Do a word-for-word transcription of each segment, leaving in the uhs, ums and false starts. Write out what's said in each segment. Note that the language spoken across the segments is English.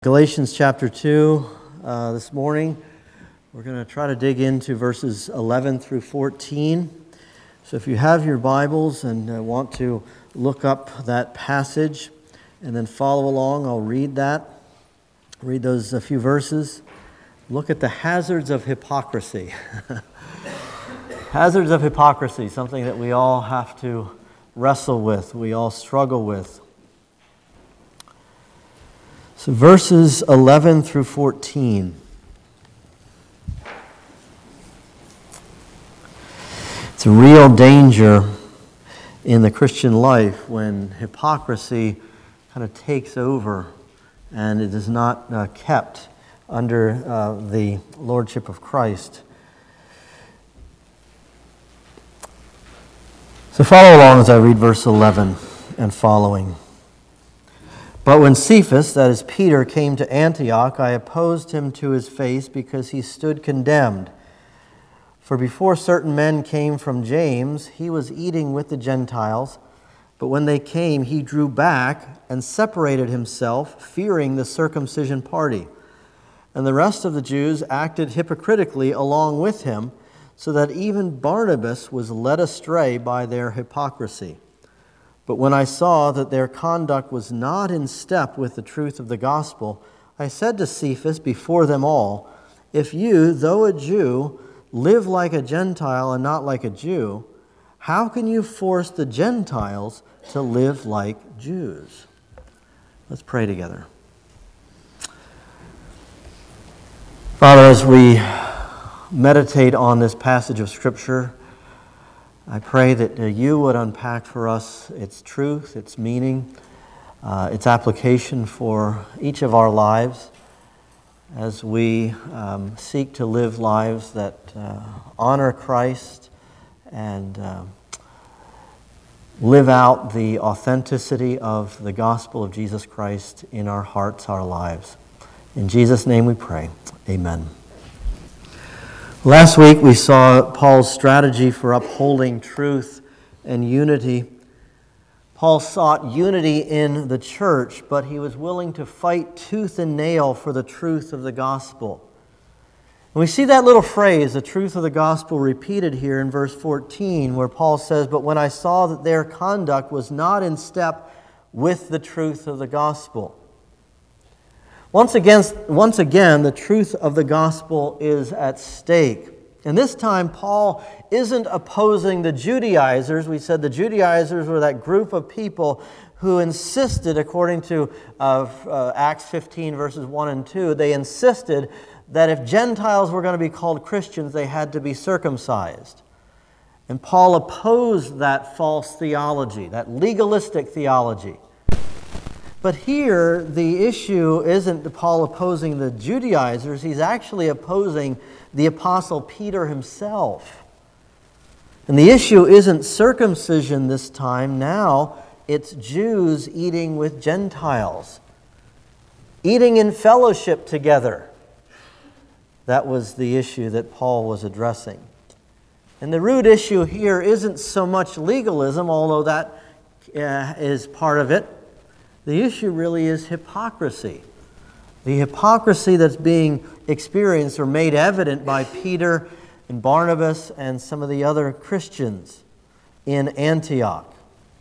Galatians chapter two uh, this morning. We're going to try to dig into verses eleven through fourteen. So if you have your Bibles and uh, want to look up that passage and then follow along, I'll read that. Read those a few verses. Look at the hazards of hypocrisy. Hazards of hypocrisy, something that we all have to wrestle with, we all struggle with. So verses eleven through fourteen. It's a real danger in the Christian life when hypocrisy kind of takes over and it is not uh, kept under uh, the lordship of Christ. So follow along as I read verse eleven and following. But when Cephas, that is Peter, came to Antioch, I opposed him to his face because he stood condemned. For before certain men came from James, he was eating with the Gentiles. But when they came, he drew back and separated himself, fearing the circumcision party. And the rest of the Jews acted hypocritically along with him, so that even Barnabas was led astray by their hypocrisy. But when I saw that their conduct was not in step with the truth of the gospel, I said to Cephas before them all, if you, though a Jew, live like a Gentile and not like a Jew, how can you force the Gentiles to live like Jews? Let's pray together. Father, as we meditate on this passage of Scripture, I pray that you would unpack for us its truth, its meaning, uh, its application for each of our lives as we um, seek to live lives that uh, honor Christ and uh, live out the authenticity of the gospel of Jesus Christ in our hearts, our lives. In Jesus' name we pray. Amen. Last week we saw Paul's strategy for upholding truth and unity. Paul sought unity in the church, but he was willing to fight tooth and nail for the truth of the gospel. And we see that little phrase, the truth of the gospel, repeated here in verse fourteen, where Paul says, but when I saw that their conduct was not in step with the truth of the gospel. Once again, once again, the truth of the gospel is at stake. And this time, Paul isn't opposing the Judaizers. We said the Judaizers were that group of people who insisted, according to uh, uh, Acts fifteen, verses one and two, they insisted that if Gentiles were going to be called Christians, they had to be circumcised. And Paul opposed that false theology, that legalistic theology. But here, the issue isn't Paul opposing the Judaizers. He's actually opposing the Apostle Peter himself. And the issue isn't circumcision this time. Now, it's Jews eating with Gentiles, eating in fellowship together. That was the issue that Paul was addressing. And the root issue here isn't so much legalism, although that uh, is part of it. The issue really is hypocrisy. The hypocrisy that's being experienced or made evident by Peter and Barnabas and some of the other Christians in Antioch.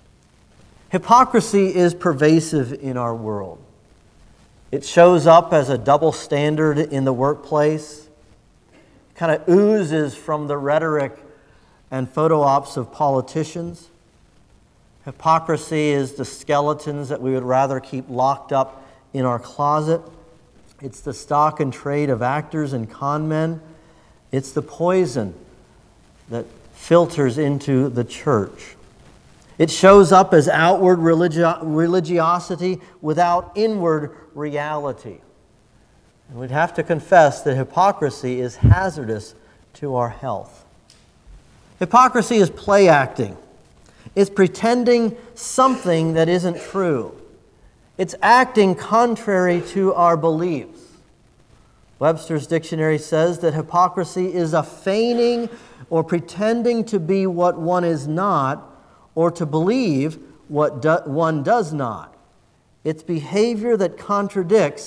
Hypocrisy is pervasive in our world. It shows up as a double standard in the workplace. It kind of oozes from the rhetoric and photo ops of politicians. Hypocrisy is the skeletons that we would rather keep locked up in our closet. It's the stock and trade of actors and con men. It's the poison that filters into the church. It shows up as outward religi- religiosity without inward reality. And we'd have to confess that hypocrisy is hazardous to our health. Hypocrisy is play acting. It's pretending something that isn't true. It's acting contrary to our beliefs. Webster's dictionary says that hypocrisy is a feigning or pretending to be what one is not, or to believe what do- one does not. It's behavior that contradicts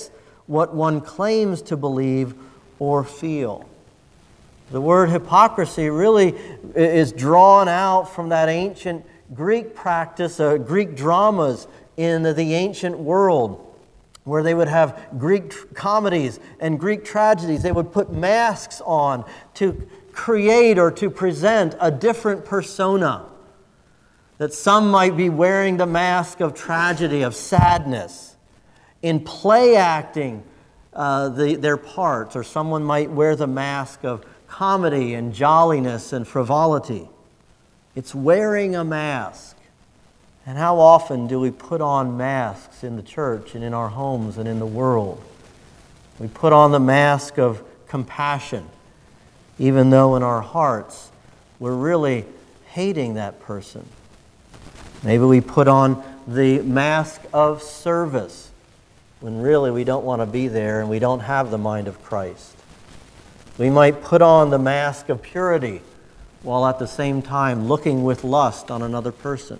what one claims to believe or feel. The word hypocrisy really is drawn out from that ancient Greek practice, uh, Greek dramas in the ancient world, where they would have Greek tr- comedies and Greek tragedies. They would put masks on to create or to present a different persona. That some might be wearing the mask of tragedy, of sadness, in play acting uh, the, their parts, or someone might wear the mask of comedy and jolliness and frivolity. It's wearing a mask. And how often do we put on masks in the church and in our homes and in the world? We put on the mask of compassion, even though in our hearts we're really hating that person. Maybe we put on the mask of service, when really we don't want to be there and we don't have the mind of Christ. We might put on the mask of purity while at the same time looking with lust on another person.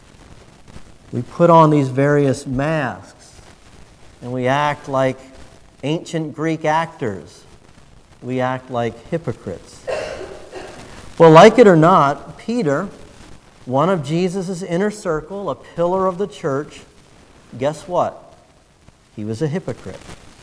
We put on these various masks and we act like ancient Greek actors. We act like hypocrites. Well, like it or not, Peter, one of Jesus' inner circle, a pillar of the church, guess what? He was a hypocrite.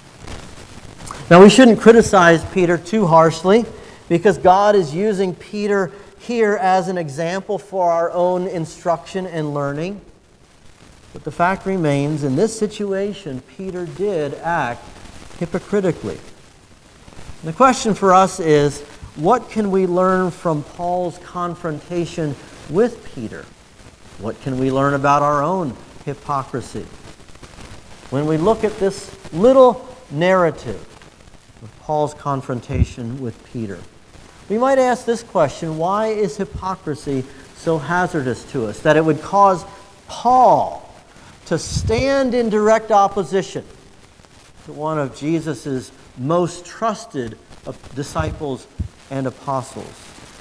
Now, we shouldn't criticize Peter too harshly, because God is using Peter here as an example for our own instruction and learning. But the fact remains, in this situation, Peter did act hypocritically. And the question for us is, what can we learn from Paul's confrontation with Peter? What can we learn about our own hypocrisy? When we look at this little narrative of Paul's confrontation with Peter, we might ask this question: why is hypocrisy so hazardous to us, that it would cause Paul to stand in direct opposition to one of Jesus' most trusted disciples and apostles?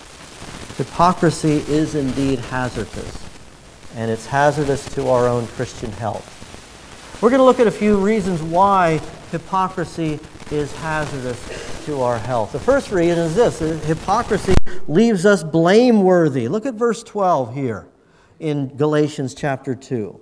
Hypocrisy is indeed hazardous, and it's hazardous to our own Christian health. We're going to look at a few reasons why hypocrisy is hazardous to our health. The first reason is this: hypocrisy leaves us blameworthy. Look at verse twelve here in Galatians chapter two.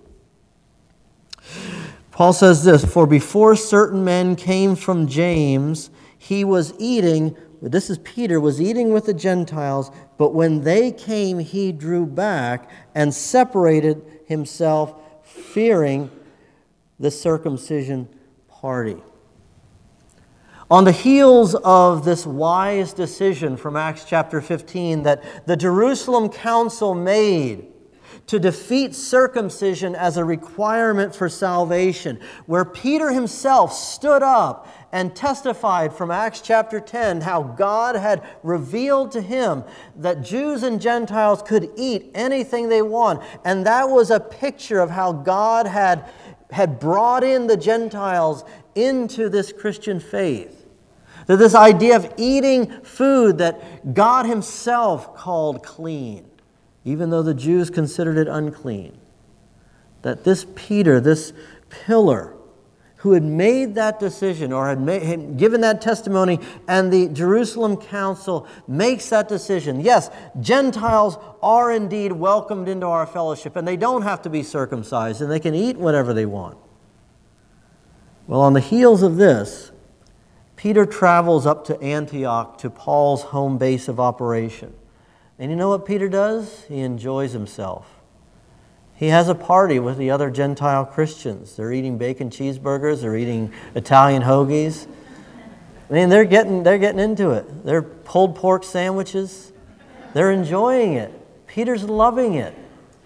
Paul says this: "For before certain men came from James, he was eating," this is Peter, "was eating with the Gentiles, but when they came, he drew back and separated himself, fearing the circumcision party." On the heels of this wise decision from Acts chapter fifteen that the Jerusalem Council made to defeat circumcision as a requirement for salvation, where Peter himself stood up and testified from Acts chapter ten how God had revealed to him that Jews and Gentiles could eat anything they want. And that was a picture of how God had, had brought in the Gentiles into this Christian faith. That this idea of eating food that God himself called clean, even though the Jews considered it unclean. That this Peter, this pillar, who had made that decision or had, made, had given that testimony, and the Jerusalem Council makes that decision. Yes, Gentiles are indeed welcomed into our fellowship, and they don't have to be circumcised, and they can eat whatever they want. Well, on the heels of this, Peter travels up to Antioch, to Paul's home base of operation. And you know what Peter does? He enjoys himself. He has a party with the other Gentile Christians. They're eating bacon cheeseburgers. They're eating Italian hoagies. I mean, they're getting, they're getting into it. They're pulled pork sandwiches. They're enjoying it. Peter's loving it.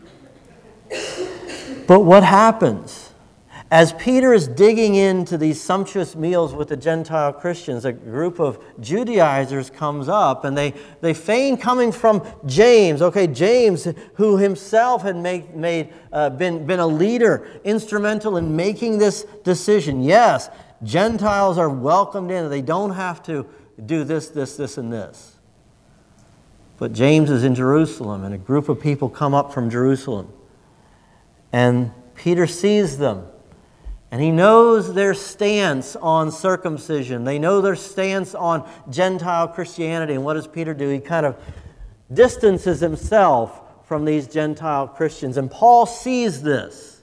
But what happens? As Peter is digging into these sumptuous meals with the Gentile Christians, a group of Judaizers comes up, and they, they feign coming from James. Okay, James, who himself had made, made, uh, been, been a leader, instrumental in making this decision. Yes, Gentiles are welcomed in. They don't have to do this, this, this, and this. But James is in Jerusalem, and a group of people come up from Jerusalem. And Peter sees them. And he knows their stance on circumcision. They know their stance on Gentile Christianity. And what does Peter do? He kind of distances himself from these Gentile Christians. And Paul sees this.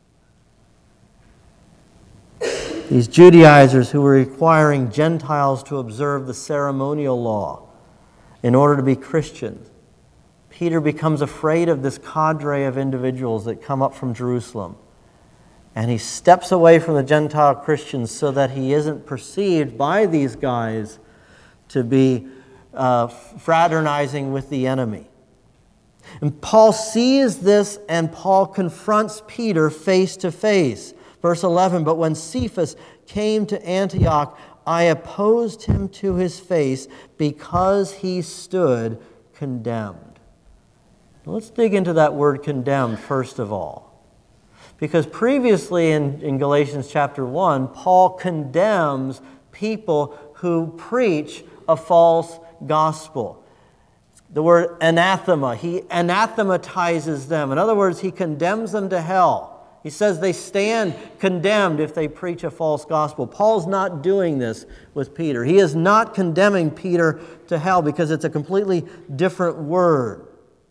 These Judaizers who were requiring Gentiles to observe the ceremonial law in order to be Christians. Peter becomes afraid of this cadre of individuals that come up from Jerusalem. And he steps away from the Gentile Christians so that he isn't perceived by these guys to be uh, fraternizing with the enemy. And Paul sees this, and Paul confronts Peter face to face. Verse eleven, but when Cephas came to Antioch, I opposed him to his face because he stood condemned. Now let's dig into that word condemned first of all. Because previously in, in Galatians chapter one, Paul condemns people who preach a false gospel. The word anathema, he anathematizes them. In other words, he condemns them to hell. He says they stand condemned if they preach a false gospel. Paul's not doing this with Peter. He is not condemning Peter to hell because it's a completely different word.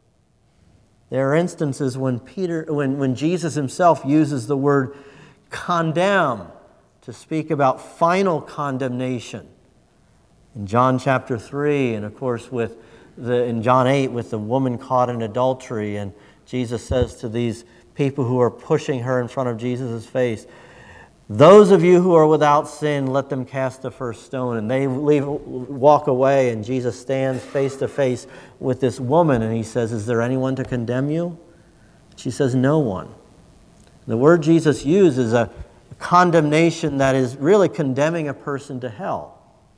There are instances when Peter, when, when Jesus himself uses the word condemn to speak about final condemnation. In John chapter three, and of course with the in John eight with the woman caught in adultery, and Jesus says to these people who are pushing her in front of Jesus' face, those of you who are without sin, let them cast the first stone. And they leave, walk away, and Jesus stands face to face with this woman, and he says, is there anyone to condemn you? She says, no one. The word Jesus used is a condemnation that is really condemning a person to hell.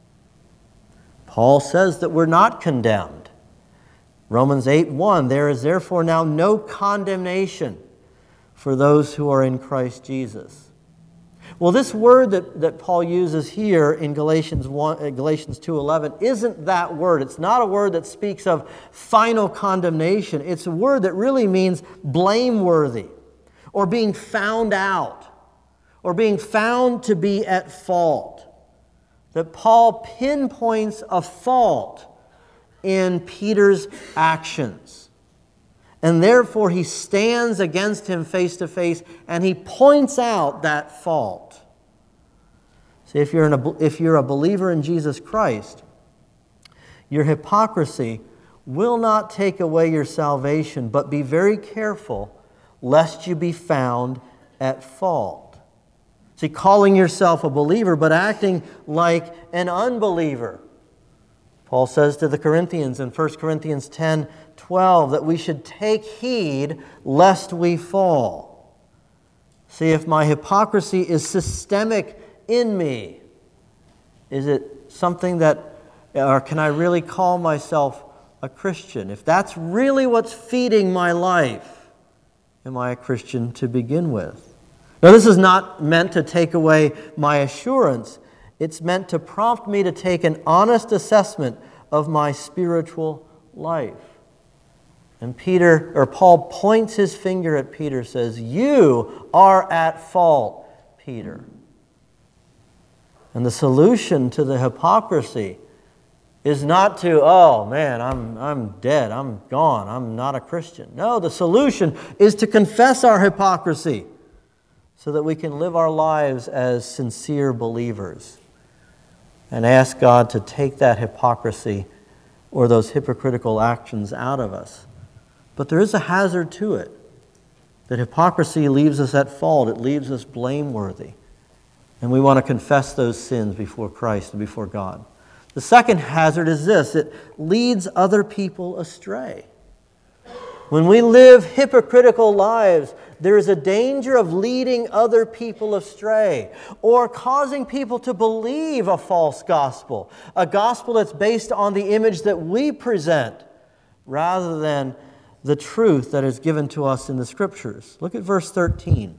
Paul says that we're not condemned. Romans eight one, there is therefore now no condemnation for those who are in Christ Jesus. Well, this word that, that Paul uses here in Galatians one, Galatians two eleven isn't that word. It's not a word that speaks of final condemnation. It's a word that really means blameworthy, or being found out, or being found to be at fault. That Paul pinpoints a fault in Peter's actions. And therefore he stands against him face to face, and he points out that fault. See, if you're, in a, if you're a believer in Jesus Christ, your hypocrisy will not take away your salvation, but be very careful lest you be found at fault. See, calling yourself a believer but acting like an unbeliever. Paul says to the Corinthians in First Corinthians ten twelve that we should take heed lest we fall. See, if my hypocrisy is systemic in me, is it something that, or can I really call myself a Christian? If that's really what's feeding my life, am I a Christian to begin with? Now, this is not meant to take away my assurance. It's meant to prompt me to take an honest assessment of my spiritual life. And Peter, or Paul points his finger at Peter, says, you are at fault, Peter. And the solution to the hypocrisy is not to, oh man, I'm, I'm dead, I'm gone, I'm not a Christian. No, the solution is to confess our hypocrisy so that we can live our lives as sincere believers and ask God to take that hypocrisy or those hypocritical actions out of us. But there is a hazard to it. That hypocrisy leaves us at fault. It leaves us blameworthy. And we want to confess those sins before Christ and before God. The second hazard is this. It leads other people astray. When we live hypocritical lives, there is a danger of leading other people astray or causing people to believe a false gospel, a gospel that's based on the image that we present rather than the truth that is given to us in the Scriptures. Look at verse thirteen.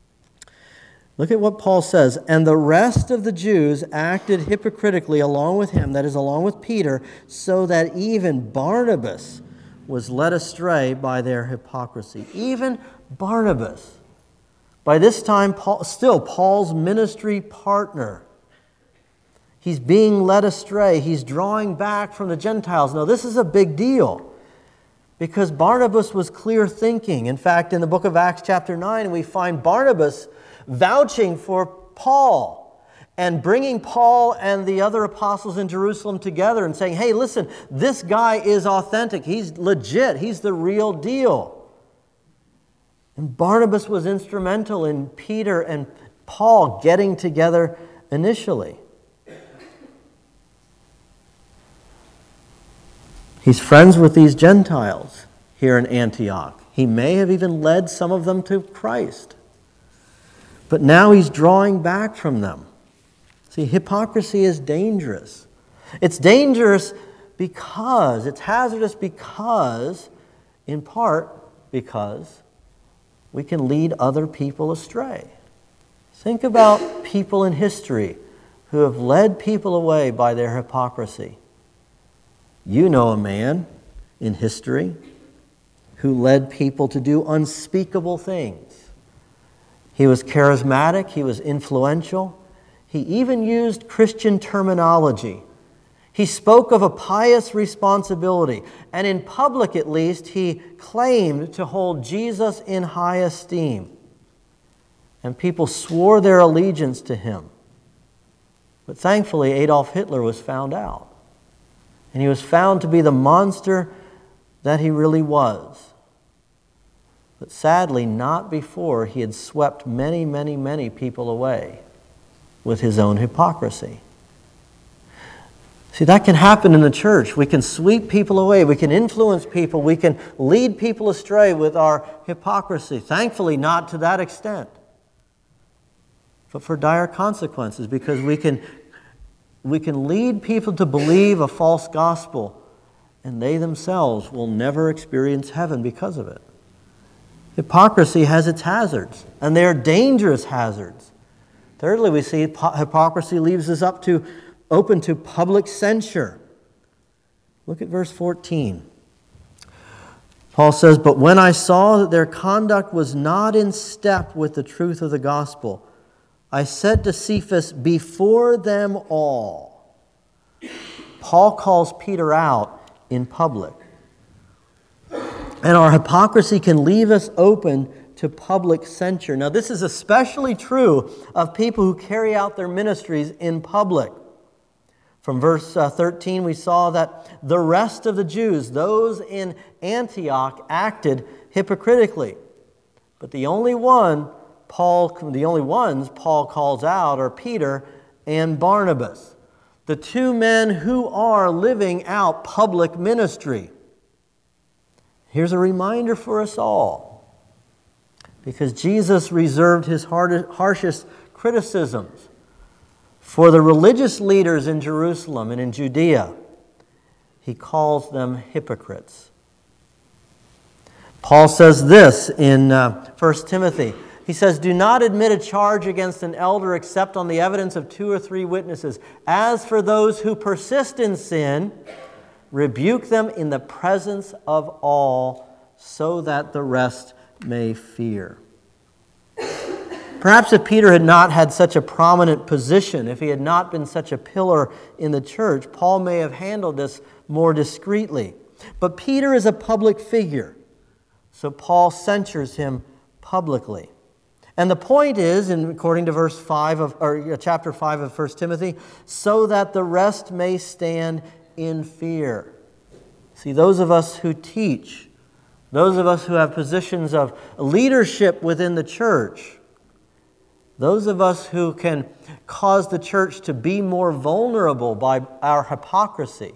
Look at what Paul says. And the rest of the Jews acted hypocritically along with him, that is, along with Peter, so that even Barnabas was led astray by their hypocrisy. Even Barnabas. By this time, Paul, still Paul's ministry partner. He's being led astray. He's drawing back from the Gentiles. Now, this is a big deal because Barnabas was clear thinking. In fact, in the book of Acts chapter nine, we find Barnabas vouching for Paul and bringing Paul and the other apostles in Jerusalem together and saying, hey, listen, this guy is authentic. He's legit. He's the real deal. And Barnabas was instrumental in Peter and Paul getting together initially. He's friends with these Gentiles here in Antioch. He may have even led some of them to Christ. But now he's drawing back from them. See, hypocrisy is dangerous. It's dangerous because, it's hazardous because, in part, because we can lead other people astray. Think about people in history who have led people away by their hypocrisy. You know a man in history who led people to do unspeakable things. He was charismatic, he was influential, he even used Christian terminology. He spoke of a pious responsibility, and in public at least, he claimed to hold Jesus in high esteem. And people swore their allegiance to him. But thankfully, Adolf Hitler was found out. And he was found to be the monster that he really was. But sadly, not before he had swept many, many, many people away with his own hypocrisy. See, that can happen in the church. We can sweep people away. We can influence people. We can lead people astray with our hypocrisy. Thankfully, not to that extent. But for dire consequences, because we can We can lead people to believe a false gospel, and they themselves will never experience heaven because of it. Hypocrisy has its hazards, and they are dangerous hazards. Thirdly, we see hypocrisy leaves us up to open to public censure. Look at verse fourteen. Paul says, "But when I saw that their conduct was not in step with the truth of the gospel, I said to Cephas before them all." Paul calls Peter out in public. And our hypocrisy can leave us open to public censure. Now, this is especially true of people who carry out their ministries in public. From verse uh, thirteen, we saw that the rest of the Jews, those in Antioch, acted hypocritically. But the only one Paul, the only ones Paul calls out are Peter and Barnabas, the two men who are living out public ministry. Here's a reminder for us all, because Jesus reserved his harshest criticisms for the religious leaders in Jerusalem and in Judea. He calls them hypocrites. Paul says this in uh, First Timothy. He says, "Do not admit a charge against an elder except on the evidence of two or three witnesses. As for those who persist in sin, rebuke them in the presence of all, so that the rest may fear." Perhaps if Peter had not had such a prominent position, if he had not been such a pillar in the church, Paul may have handled this more discreetly. But Peter is a public figure, so Paul censures him publicly. And the point is, in, according to verse five of or chapter five of First Timothy, so that the rest may stand in fear. See, those of us who teach, those of us who have positions of leadership within the church, those of us who can cause the church to be more vulnerable by our hypocrisy,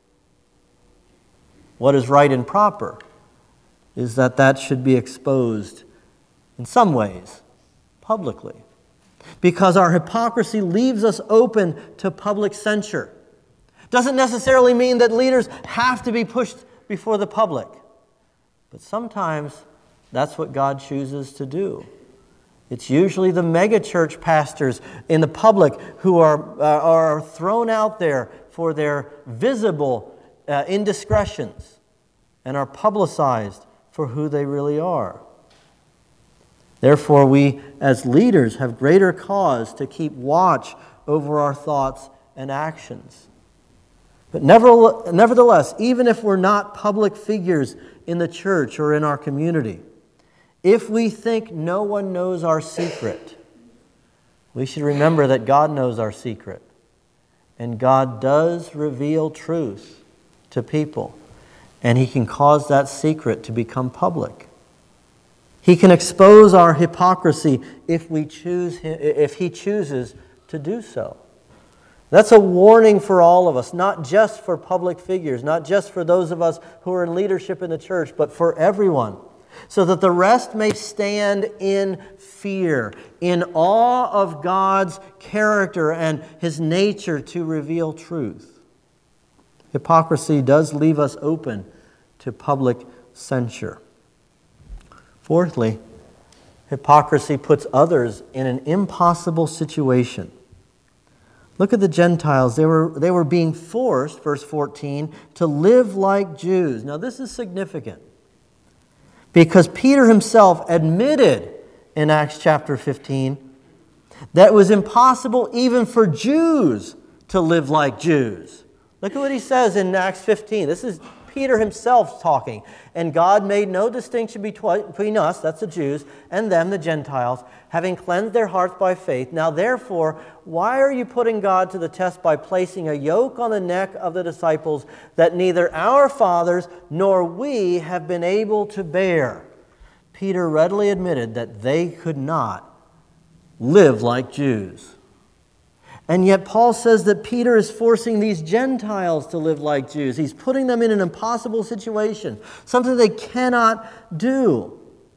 what is right and proper is that that should be exposed in some ways publicly, because our hypocrisy leaves us open to public censure. Doesn't necessarily mean that leaders have to be pushed before the public, but sometimes that's what God chooses to do. It's usually the megachurch pastors in the public who are, uh, are thrown out there for their visible uh, indiscretions and are publicized for who they really are. Therefore, we as leaders have greater cause to keep watch over our thoughts and actions. But nevertheless, even if we're not public figures in the church or in our community, if we think no one knows our secret, we should remember that God knows our secret. And God does reveal truth to people. And He can cause that secret to become public. He can expose our hypocrisy if we choose him, if He chooses to do so. That's a warning for all of us, not just for public figures, not just for those of us who are in leadership in the church, but for everyone, so that the rest may stand in fear, in awe of God's character and His nature to reveal truth. Hypocrisy does leave us open to public censure. Fourthly, hypocrisy puts others in an impossible situation. Look at the Gentiles. They were, they were being forced, verse fourteen, to live like Jews. Now this is significant because Peter himself admitted in Acts chapter fifteen that it was impossible even for Jews to live like Jews. Look at what he says in Acts fifteen. This is Peter himself talking. And God made no distinction between us, that's the Jews, and them, the Gentiles, having cleansed their hearts by faith. Now therefore, why are you putting God to the test by placing a yoke on the neck of the disciples that neither our fathers nor we have been able to bear? Peter readily admitted that they could not live like Jews. And yet Paul says that Peter is forcing these Gentiles to live like Jews. He's putting them in an impossible situation, something they cannot do.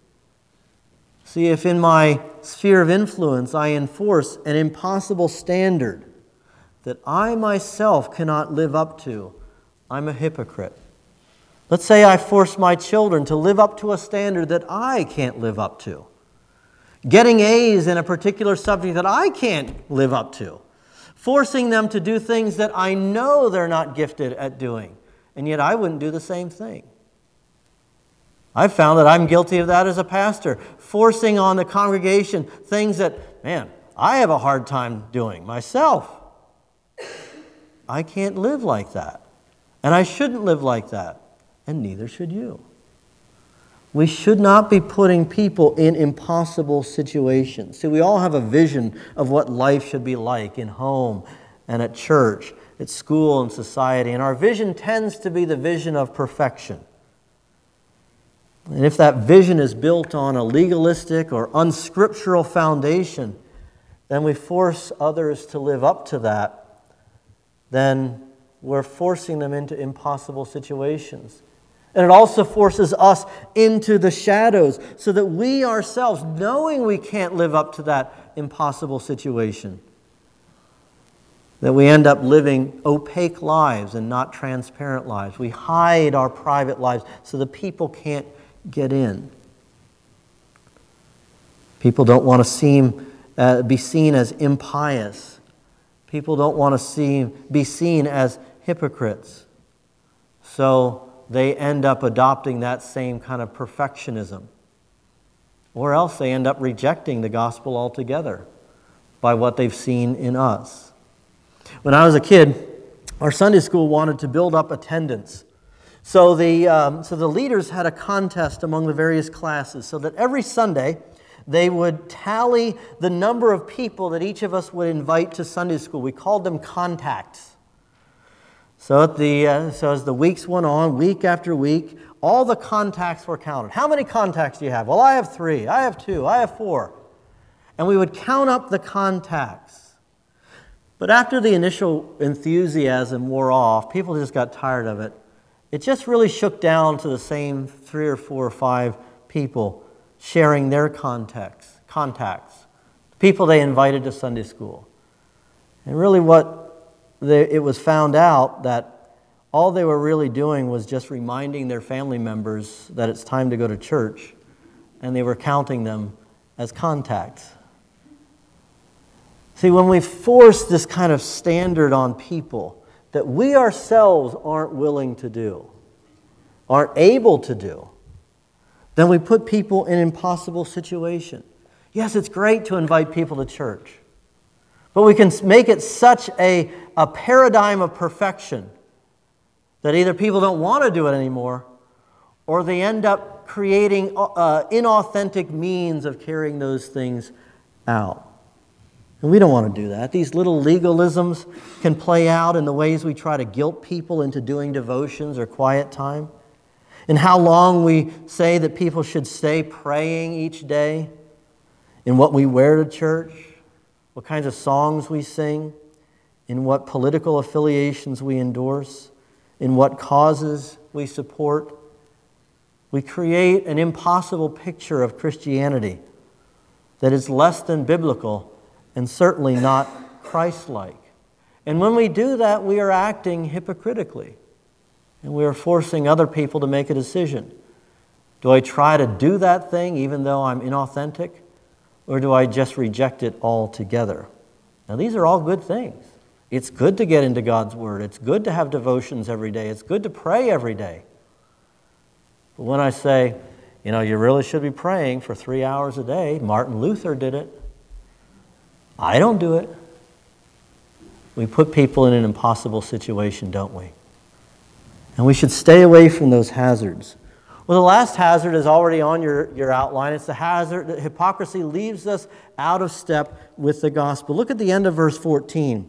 See, if in my sphere of influence I enforce an impossible standard that I myself cannot live up to, I'm a hypocrite. Let's say I force my children to live up to a standard that I can't live up to. Getting A's in a particular subject that I can't live up to. Forcing them to do things that I know they're not gifted at doing. And yet I wouldn't do the same thing. I've found that I'm guilty of that as a pastor. Forcing on the congregation things that, man, I have a hard time doing myself. I can't live like that. And I shouldn't live like that. And neither should you. We should not be putting people in impossible situations. See, we all have a vision of what life should be like in home and at church, at school and society. And our vision tends to be the vision of perfection. And if that vision is built on a legalistic or unscriptural foundation, then we force others to live up to that. Then we're forcing them into impossible situations. And it also forces us into the shadows so that we ourselves, knowing we can't live up to that impossible situation, that we end up living opaque lives and not transparent lives. We hide our private lives so the people can't get in. People don't want to seem, uh, be seen as impious. People don't want to seem, be seen as hypocrites. So they end up adopting that same kind of perfectionism. Or else they end up rejecting the gospel altogether by what they've seen in us. When I was a kid, our Sunday school wanted to build up attendance. So the, um, so the leaders had a contest among the various classes so that every Sunday they would tally the number of people that each of us would invite to Sunday school. We called them contacts. So, at the, uh, so as the weeks went on, week after week, all the contacts were counted. How many contacts do you have? Well, I have three, I have two, I have four. And we would count up the contacts. But after the initial enthusiasm wore off, people just got tired of it. It just really shook down to the same three or four or five people sharing their contacts, contacts, people they invited to Sunday school. And really what They, it was found out that all they were really doing was just reminding their family members that it's time to go to church, and they were counting them as contacts. See, when we force this kind of standard on people that we ourselves aren't willing to do, aren't able to do, then we put people in impossible situations. Yes, it's great to invite people to church, but we can make it such a, a paradigm of perfection that either people don't want to do it anymore, or they end up creating uh, inauthentic means of carrying those things out. And we don't want to do that. These little legalisms can play out in the ways we try to guilt people into doing devotions or quiet time, in how long we say that people should stay praying each day, in what we wear to church, what kinds of songs we sing, in what political affiliations we endorse, in what causes we support. We create an impossible picture of Christianity that is less than biblical and certainly not Christ-like. And when we do that, we are acting hypocritically, and we are forcing other people to make a decision. Do I try to do that thing even though I'm inauthentic, or do I just reject it altogether? Now, these are all good things. It's good to get into God's Word. It's good to have devotions every day. It's good to pray every day. But when I say, you know, you really should be praying for three hours a day, Martin Luther did it. I don't do it. We put people in an impossible situation, don't we? And we should stay away from those hazards. Well, the last hazard is already on your, your outline. It's the hazard that hypocrisy leaves us out of step with the gospel. Look at the end of verse fourteen.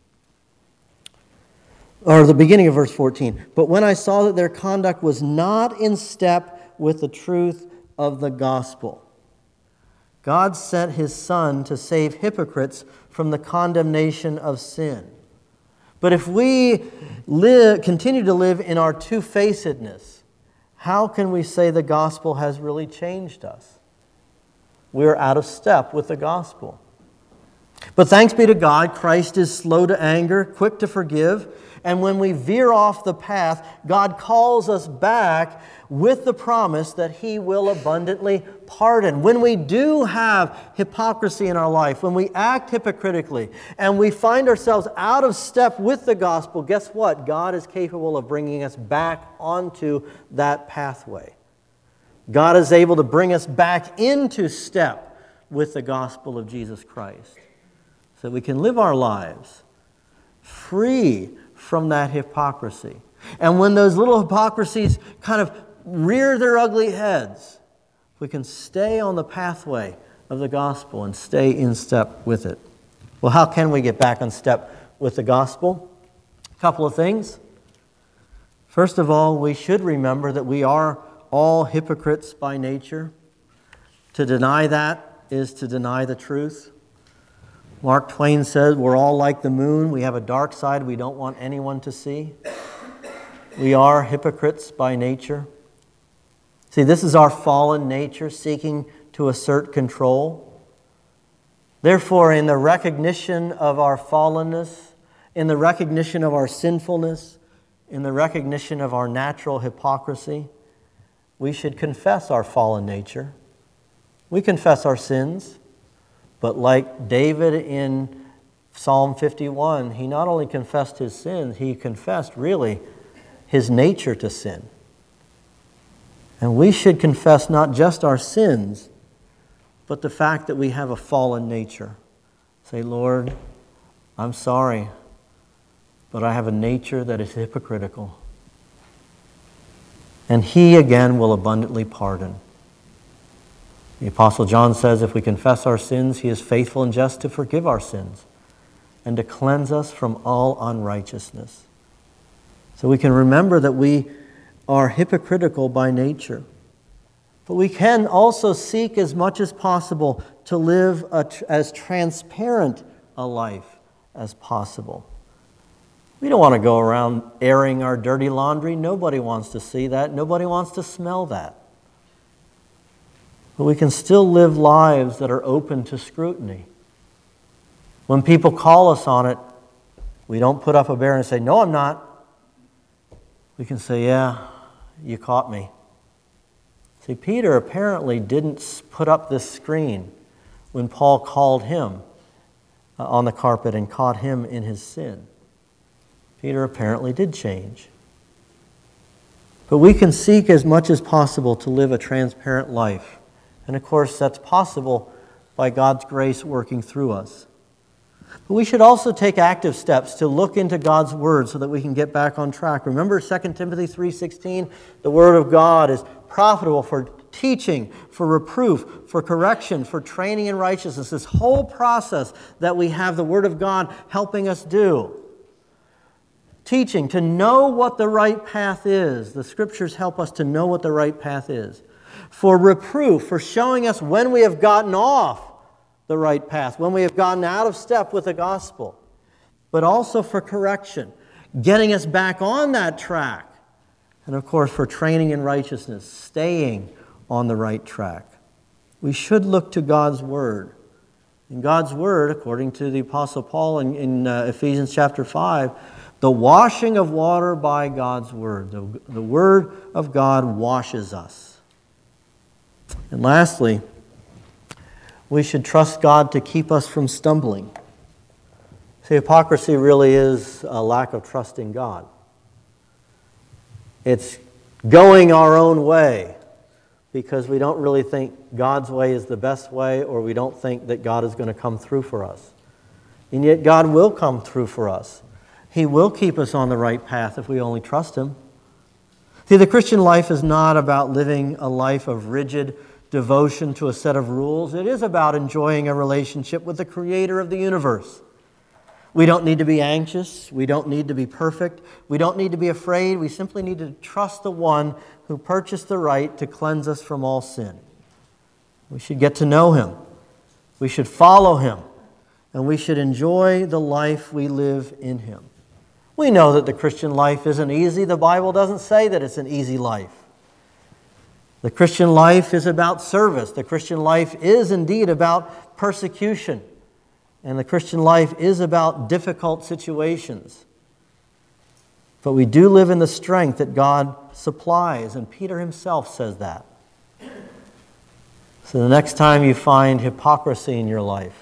Or the beginning of verse fourteen. But when I saw that their conduct was not in step with the truth of the gospel. God sent His Son to save hypocrites from the condemnation of sin. But if we live, continue to live in our two-facedness, how can we say the gospel has really changed us? We are out of step with the gospel. But thanks be to God, Christ is slow to anger, quick to forgive, and when we veer off the path, God calls us back with the promise that He will abundantly pardon. When we do have hypocrisy in our life, when we act hypocritically, and we find ourselves out of step with the gospel, guess what? God is capable of bringing us back onto that pathway. God is able to bring us back into step with the gospel of Jesus Christ, so that we can live our lives free from that hypocrisy. And when those little hypocrisies kind of rear their ugly heads, we can stay on the pathway of the gospel and stay in step with it. Well, how can we get back on step with the gospel? A couple of things. First of all, we should remember that we are all hypocrites by nature. To deny that is to deny the truth. Mark Twain said, we're all like the moon. We have a dark side we don't want anyone to see. We are hypocrites by nature. See, this is our fallen nature seeking to assert control. Therefore, in the recognition of our fallenness, in the recognition of our sinfulness, in the recognition of our natural hypocrisy, we should confess our fallen nature. We confess our sins. But like David in Psalm fifty-one, he not only confessed his sins, he confessed really his nature to sin. And we should confess not just our sins, but the fact that we have a fallen nature. Say, Lord, I'm sorry, but I have a nature that is hypocritical. And He again will abundantly pardon. The Apostle John says, if we confess our sins, He is faithful and just to forgive our sins and to cleanse us from all unrighteousness. So we can remember that we are hypocritical by nature. But we can also seek as much as possible to live a, as transparent a life as possible. We don't want to go around airing our dirty laundry. Nobody wants to see that. Nobody wants to smell that. But we can still live lives that are open to scrutiny. When people call us on it, we don't put up a barrier and say, no, I'm not. We can say, yeah, you caught me. See, Peter apparently didn't put up this screen when Paul called him on the carpet and caught him in his sin. Peter apparently did change. But we can seek as much as possible to live a transparent life. And of course, that's possible by God's grace working through us. But we should also take active steps to look into God's Word so that we can get back on track. Remember Second Timothy three sixteen? The Word of God is profitable for teaching, for reproof, for correction, for training in righteousness. This whole process that we have the Word of God helping us do. Teaching, to know what the right path is. The Scriptures help us to know what the right path is. For reproof, for showing us when we have gotten off the right path, when we have gotten out of step with the gospel. But also for correction, getting us back on that track. And of course for training in righteousness, staying on the right track. We should look to God's Word. In God's Word, according to the Apostle Paul in, in uh, Ephesians chapter five, the washing of water by God's Word. The, the Word of God washes us. And lastly, we should trust God to keep us from stumbling. See, hypocrisy really is a lack of trust in God. It's going our own way because we don't really think God's way is the best way, or we don't think that God is going to come through for us. And yet God will come through for us. He will keep us on the right path if we only trust Him. See, the Christian life is not about living a life of rigid devotion to a set of rules. It is about enjoying a relationship with the Creator of the universe. We don't need to be anxious. We don't need to be perfect. We don't need to be afraid. We simply need to trust the one who purchased the right to cleanse us from all sin. We should get to know Him. We should follow Him. And we should enjoy the life we live in Him. We know that the Christian life isn't easy. The Bible doesn't say that it's an easy life. The Christian life is about service. The Christian life is indeed about persecution. And the Christian life is about difficult situations. But we do live in the strength that God supplies, and Peter himself says that. So the next time you find hypocrisy in your life,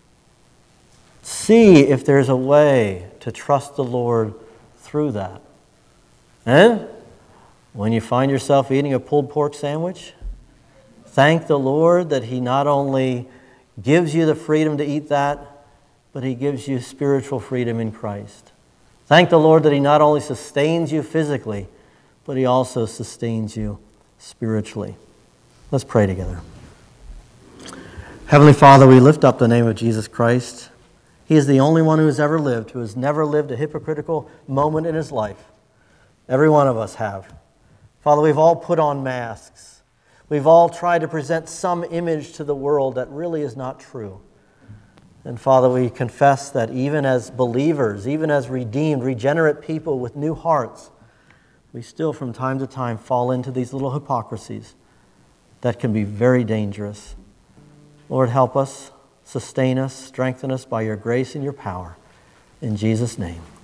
see if there's a way to trust the Lord through that. And when you find yourself eating a pulled pork sandwich, thank the Lord that He not only gives you the freedom to eat that, but He gives you spiritual freedom in Christ. Thank the Lord that He not only sustains you physically, but He also sustains you spiritually. Let's pray together. Heavenly Father, we lift up the name of Jesus Christ. He is the only one who has ever lived, who has never lived a hypocritical moment in His life. Every one of us have. Father, we've all put on masks. We've all tried to present some image to the world that really is not true. And Father, we confess that even as believers, even as redeemed, regenerate people with new hearts, we still from time to time fall into these little hypocrisies that can be very dangerous. Lord, help us, sustain us, strengthen us by your grace and your power. In Jesus' name.